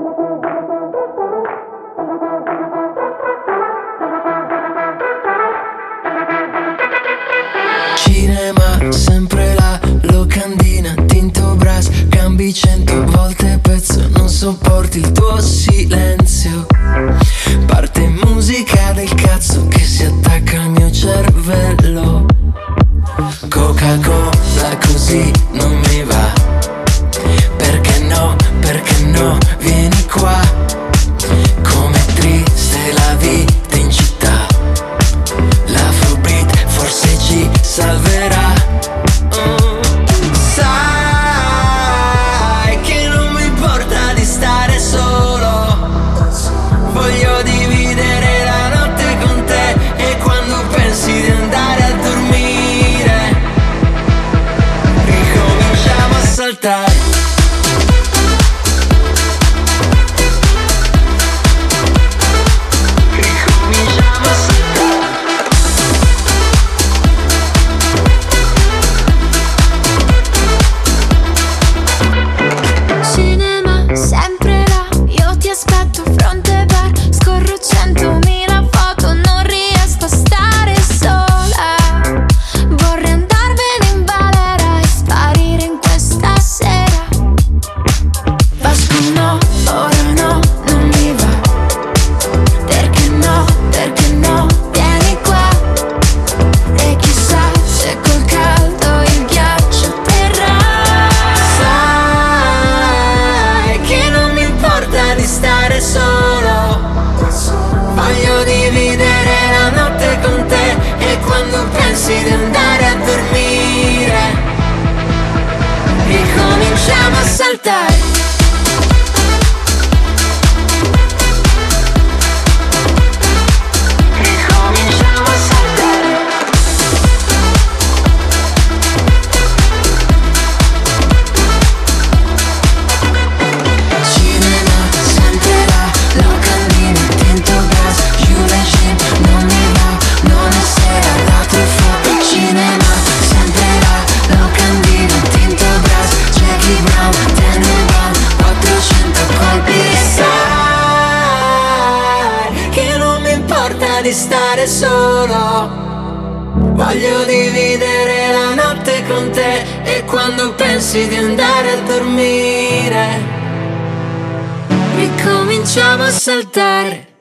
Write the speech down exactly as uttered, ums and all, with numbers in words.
Cinema, sempre là, locandina, tinto brass, cambi cento volte pezzo, non sopporti il tuo silenzio. Parte musica del cazzo che si attacca al mio cervello. Coca-Cola così non mi va. Perché no, perché no, vieni qua. Com'è triste la vita in città. L'Afrobeat forse ci salverà. Oh. Sai che non mi importa di stare solo. Voglio dividere la notte con te. E quando pensi di andare a dormire ricominciamo a saltare. Di andare a dormire ricominciamo a saltare. Ricominciamo a saltare. Cinema, sempre là, locandina, tinto brass, Giulia Jean, non mi va, non è sera da truffa. Cinema, sempre là, locandina, tinto brass, Jackie Brown, Tenenbaum, quattrocento colpi. Sai che non mi importa di stare solo. Voglio dividere la notte con te. E quando pensi di andare a dormire ricominciamo a saltare.